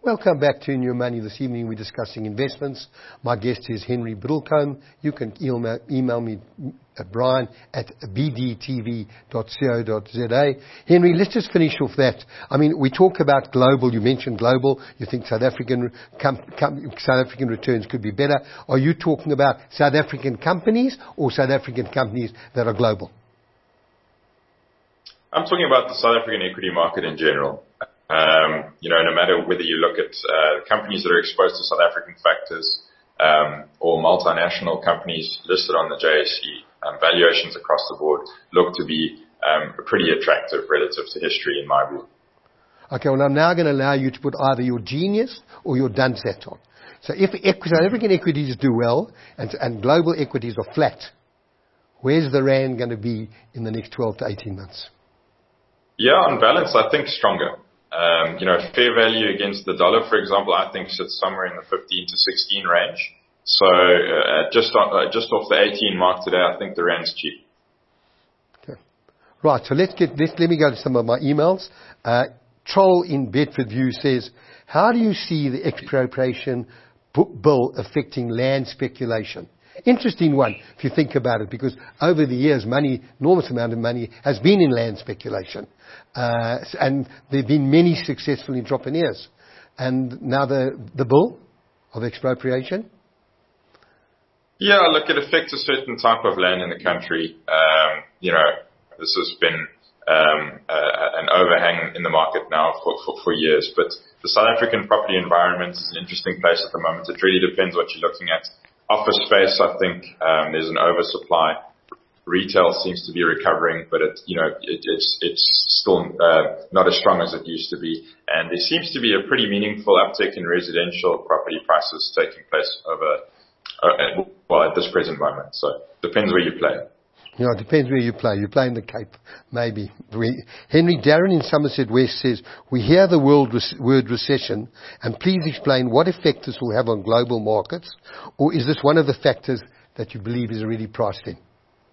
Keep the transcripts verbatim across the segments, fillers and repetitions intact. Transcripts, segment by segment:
Welcome back to In Your Money. This evening we're discussing investments. My guest is Henry Biddlecombe. You can email, email me at brian at b d t v dot co dot z a. Henry, let's just finish off that. I mean, we talk about global. You mentioned global. You think South African com, com, South African returns could be better. Are you talking about South African companies or South African companies that are global? I'm talking about the South African equity market in general. Um, you know, no matter whether you look at uh, companies that are exposed to South African factors um, or multinational companies listed on the J S E, um, valuations across the board look to be um, pretty attractive relative to history, in my view. Okay, well, I'm now going to allow you to put either your genius or your dunce hat on. So if South African equities do well and, and global equities are flat, where's the rand going to be in the next twelve to eighteen months? Yeah, on balance, I think stronger. Um, you know, fair value against the dollar, for example, I think sits somewhere in the fifteen to sixteen range. So uh, just on, uh, just off the eighteen mark today, I think the rand's cheap. Okay. Right. So let's get this. Let me go to some of my emails. Uh, Troll in Bedford View says, "How do you see the expropriation bill affecting land speculation?" Interesting one, if you think about it, because over the years, money, enormous amount of money has been in land speculation. Uh, and there have been many successful entrepreneurs. And now the, the bill of expropriation? Yeah, look, it affects a certain type of land in the country. Um, you know, this has been um, uh, an overhang in the market now for, for, for years. But the South African property environment is an interesting place at the moment. It really depends what you're looking at. Office space, I think um, there's an oversupply. Retail seems to be recovering, but it, you know, it, it's it's still uh, not as strong as it used to be. And there seems to be a pretty meaningful uptick in residential property prices taking place over, uh, well, at this present moment. So depends where you play. You know, it depends where you play. You play in the Cape, maybe. We, Henry Darren in Somerset West says, "We hear the world re- word recession, and please explain what effect this will have on global markets, or is this one of the factors that you believe is already priced in?"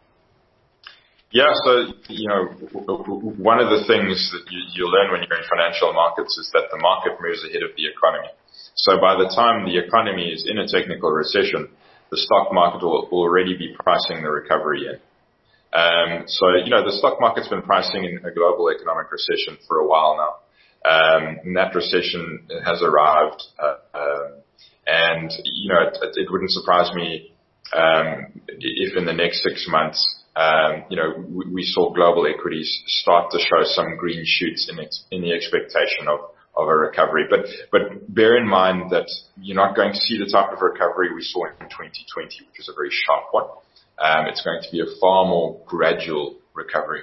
Yeah, so, you know, one of the things that you, you learn when you're in financial markets is that the market moves ahead of the economy. So by the time the economy is in a technical recession, the stock market will already be pricing the recovery in. Um, so, you know, the stock market's been pricing in a global economic recession for a while now. Um, and that recession has arrived. Uh, um, and, you know, it, it wouldn't surprise me um, if in the next six months, um, you know, we, we saw global equities start to show some green shoots in, ex- in the expectation of, of a recovery. But, but bear in mind that you're not going to see the type of recovery we saw in twenty twenty, which was a very sharp one. Um, it's going to be a far more gradual recovery.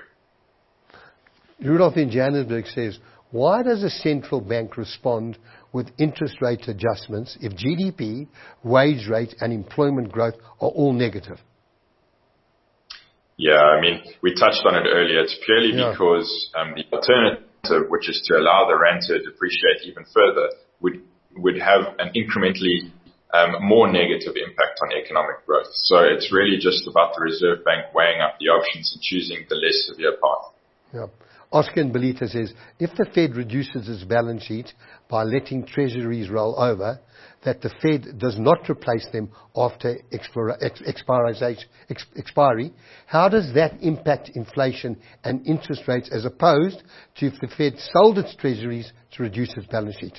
Rudolph in Johannesburg says, "Why does a central bank respond with interest rate adjustments if G D P, wage rate and employment growth are all negative?" Yeah, I mean, we touched on it earlier. It's purely yeah. because um, the alternative, which is to allow the rand to depreciate even further, would would have an incrementally Um, more negative impact on economic growth. So it's really just about the Reserve Bank weighing up the options and choosing the less severe path. Yeah. Oscar in Belita says, if the Fed reduces its balance sheet by letting treasuries roll over, that the Fed does not replace them after expira- ex- ex- expiry, how does that impact inflation and interest rates as opposed to if the Fed sold its treasuries to reduce its balance sheet?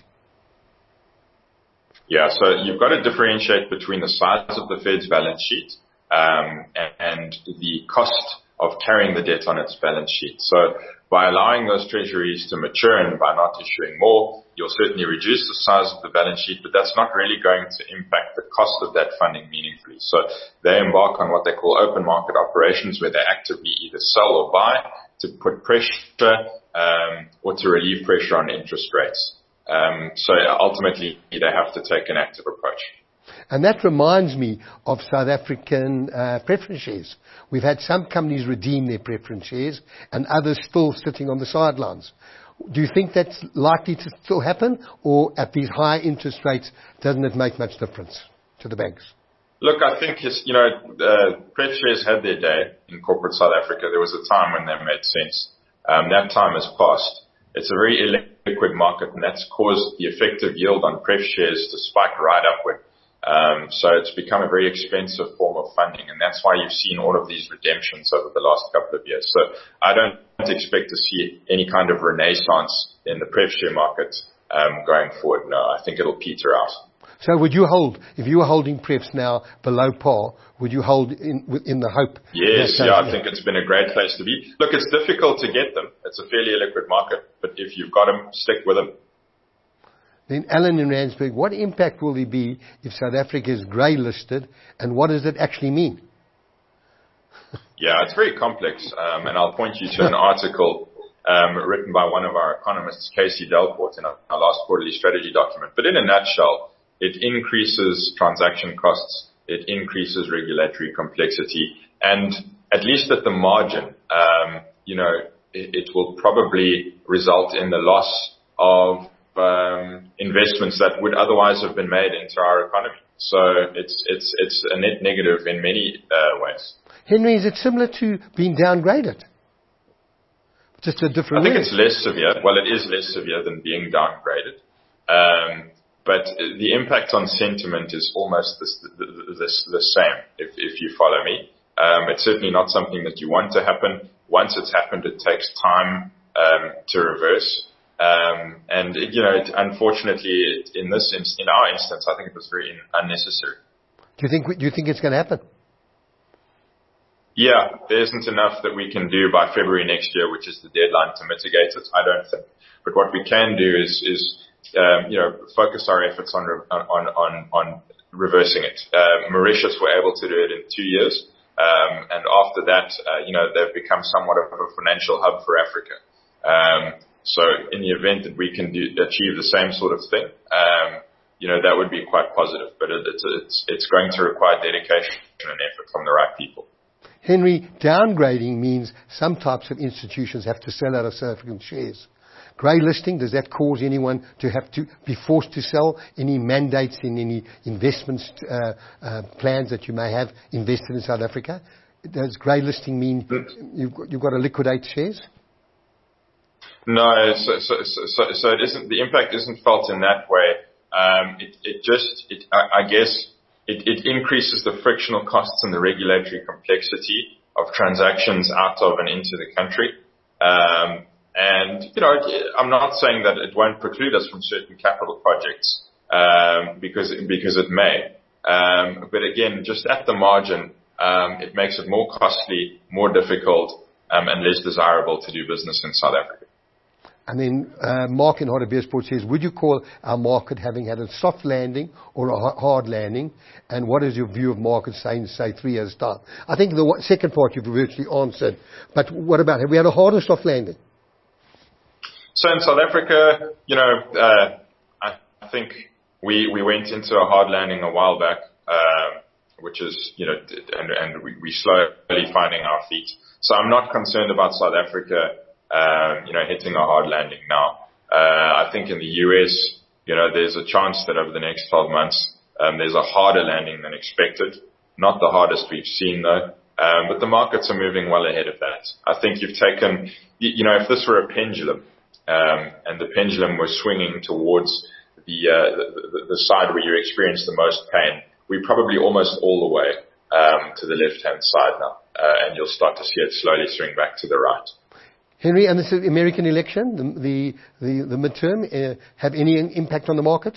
Yeah, so you've got to differentiate between the size of the Fed's balance sheet um, and, and the cost of carrying the debt on its balance sheet. So by allowing those treasuries to mature and by not issuing more, you'll certainly reduce the size of the balance sheet, but that's not really going to impact the cost of that funding meaningfully. So they embark on what they call open market operations, where they actively either sell or buy to put pressure um, or to relieve pressure on interest rates. Um, so ultimately, they have to take an active approach. And that reminds me of South African uh, preference shares. We've had some companies redeem their preference shares and others still sitting on the sidelines. Do you think that's likely to still happen? Or at these high interest rates, doesn't it make much difference to the banks? Look, I think, it's, you know, uh, preference shares had their day in corporate South Africa. There was a time when they made sense. Um, that time has passed. It's a very liquid market, and that's caused the effective yield on pref shares to spike right upward. Um, so it's become a very expensive form of funding, and that's why you've seen all of these redemptions over the last couple of years. So I don't expect to see any kind of renaissance in the pref share market um, going forward. No, I think it'll peter out. So would you hold, if you were holding prefs now below par, would you hold in, in the hope? Yes, yeah, I think it's been a great place to be. Look, it's difficult to get them. It's a fairly illiquid market, but if you've got them, stick with them. Then Alan in Randburg, what impact will there be if South Africa is grey listed, and what does it actually mean? Yeah, it's very complex, um, and I'll point you to an article um, written by one of our economists, Casey Delport, in our, our last quarterly strategy document. But in a nutshell, it increases transaction costs, it increases regulatory complexity, and at least at the margin, um, you know, it, it will probably result in the loss of um, investments that would otherwise have been made into our economy. So it's it's it's a net negative in many uh, ways. Henry, is it similar to being downgraded? Just a different I think way. it's less severe. Well, it is less severe than being downgraded. Um, But the impact on sentiment is almost the, the, the, the same, if, if you follow me. Um, it's certainly not something that you want to happen. Once it's happened, it takes time um, to reverse. Um, and, it, you know, it, unfortunately, it, in this in, in our instance, I think it was very in, unnecessary. Do you think do you think it's going to happen? Yeah, there isn't enough that we can do by February next year, which is the deadline to mitigate it, I don't think. But what we can do is is Um, you know, focus our efforts on on on on reversing it. Uh, Mauritius were able to do it in two years, um, and after that, uh, you know, they've become somewhat of a financial hub for Africa. Um, so, in the event that we can do, achieve the same sort of thing, um, you know, that would be quite positive. But it, it's it's it's going to require dedication and effort from the right people. Henry, downgrading means some types of institutions have to sell out of South African shares. Grey listing, does that cause anyone to have to be forced to sell? Any mandates in any investments uh, uh, plans that you may have invested in South Africa? Does grey listing mean you've got, you've got to liquidate shares? No, so, so, so, so it isn't. The impact isn't felt in that way. Um, it, it just, it, I, I guess, it, it increases the frictional costs and the regulatory complexity of transactions out of and into the country. Um, And, you know, I'm not saying that it won't preclude us from certain capital projects, um, because, because it may. Um, but again, just at the margin, um, it makes it more costly, more difficult, um, and less desirable to do business in South Africa. And then, uh, Mark in Hartbeespoort says, would you call our market having had a soft landing or a hard landing? And what is your view of markets saying, say, three years' time? I think the second part you've virtually answered. But what about, have we had a hard or soft landing? So in South Africa, you know, uh, I think we, we went into a hard landing a while back, uh, which is, you know, and, and we, we slowly finding our feet. So I'm not concerned about South Africa, um, you know, hitting a hard landing now. Uh, I think in the U S, you know, there's a chance that over the next twelve months, um, there's a harder landing than expected. Not the hardest we've seen though. Um, but the markets are moving well ahead of that. I think you've taken, you, you know, if this were a pendulum, Um, and the pendulum was swinging towards the, uh, the, the, the side where you experience the most pain, we're probably almost all the way um, to the left-hand side now, uh, and you'll start to see it slowly swing back to the right. Henry, and this American election, the the, the, the midterm, uh, have any impact on the market?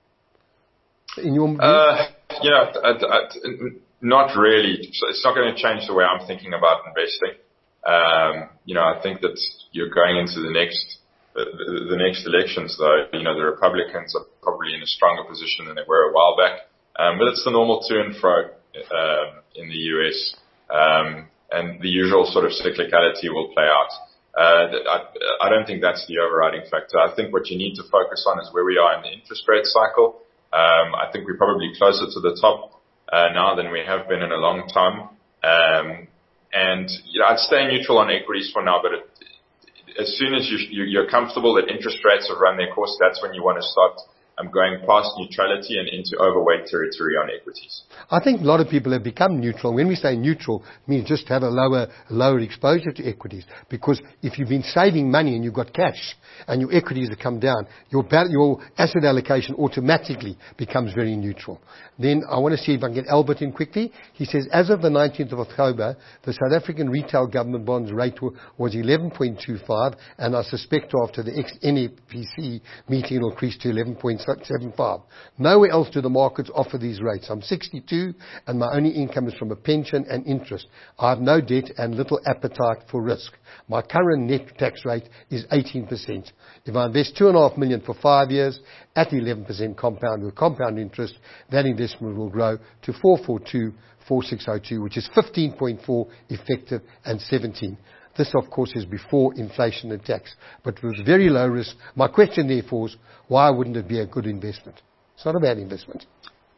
In your view? Uh, you know, I, I, not really. It's not going to change the way I'm thinking about investing. Um, you know, I think that you're going into the next The, the next elections, though, you know, the Republicans are probably in a stronger position than they were a while back. Um, but it's the normal to and fro um, in the U S, um, and the usual sort of cyclicality will play out. Uh, I, I don't think that's the overriding factor. I think what you need to focus on is where we are in the interest rate cycle. Um, I think we're probably closer to the top uh, now than we have been in a long time. Um, and you know, I'd stay neutral on equities for now, but it, as soon as you, you're comfortable that interest rates have run their course, that's when you want to start um, going past neutrality and into overweight territory on equities. I think a lot of people have become neutral. When we say neutral, it means just have a lower, lower exposure to equities. Because if you've been saving money and you've got cash and your equities have come down, your, your asset allocation automatically becomes very neutral. Then I want to see if I can get Albert in quickly. He says, as of the nineteenth of October, the South African retail government bonds rate was eleven point two five, and I suspect after the N F P C meeting it will increase to eleven point seven five. Nowhere else do the markets offer these rates. I'm sixty-two and my only income is from a pension and interest. I have no debt and little appetite for risk. My current net tax rate is eighteen percent. If I invest two and a half million for five years at eleven percent compound with compound interest, that investment will grow to four four two, four six zero two, which is fifteen point four effective and seventeen. This, of course, is before inflation and tax, but with very low risk. My question, therefore, is why wouldn't it be a good investment? It's not a bad investment.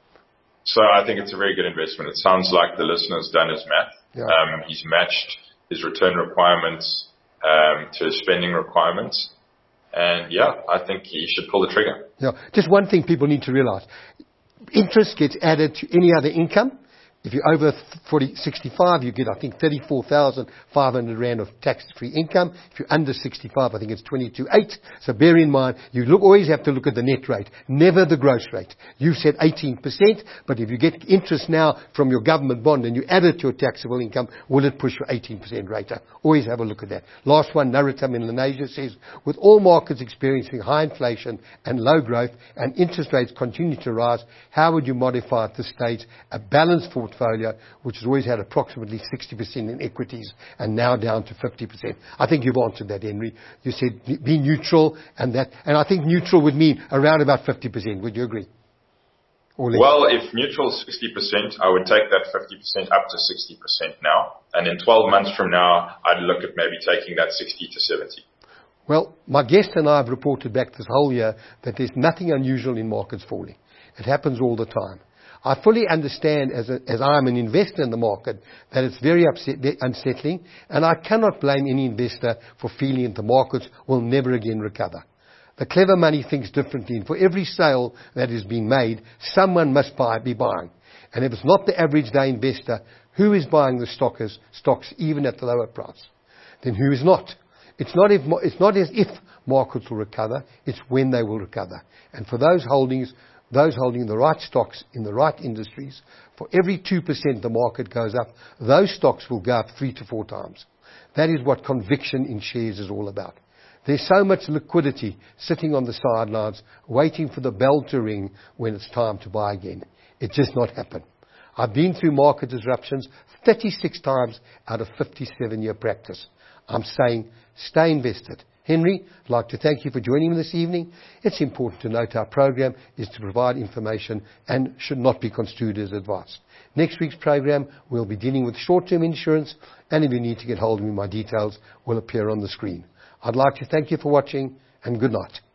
So I think it's a very good investment. It sounds like the listener's done his math. Yeah. Um, he's matched his return requirements um, to his spending requirements. And, yeah, I think he should pull the trigger. Yeah. Just one thing people need to realize. Interest gets added to any other income. If you're over forty, sixty-five, you get, I think, thirty-four thousand five hundred rand of tax-free income. If you're under sixty-five, I think it's twenty-two eight. So bear in mind, you look, always have to look at the net rate, never the gross rate. You've said eighteen percent, but if you get interest now from your government bond and you add it to your taxable income, will it push your eighteen percent rate up? Always have a look at that. Last one, Naritam in Lenasia says, with all markets experiencing high inflation and low growth and interest rates continue to rise, how would you modify at this stage a balanced portfolio, which has always had approximately sixty percent in equities and now down to fifty percent. I think you've answered that, Henry. You said be neutral, and that, and I think neutral would mean around about fifty percent. Would you agree? Or less? Well, if neutral is sixty percent, I would take that fifty percent up to sixty percent now. And in twelve months from now, I'd look at maybe taking that sixty to seventy. Well, my guest and I have reported back this whole year that there's nothing unusual in markets falling. It happens all the time. I fully understand, as, a, as I'm an investor in the market, that it's very upset, unsettling, and I cannot blame any investor for feeling that the markets will never again recover. The clever money thinks differently, and for every sale that is being made, someone must buy, be buying. And if it's not the average day investor, who is buying the stockers, stocks even at the lower price? Then who is not? It's not, if, it's not as if markets will recover, it's when they will recover. And for those holdings, those holding the right stocks in the right industries, for every two percent the market goes up, those stocks will go up three to four times. That is what conviction in shares is all about. There's so much liquidity sitting on the sidelines, waiting for the bell to ring when it's time to buy again. It just not happen. I've been through market disruptions thirty-six times out of fifty-seven year practice. I'm saying stay invested. Henry, I'd like to thank you for joining me this evening. It's important to note our program is to provide information and should not be construed as advice. Next week's program, we'll be dealing with short-term insurance, and if you need to get hold of me, my details will appear on the screen. I'd like to thank you for watching, and good night.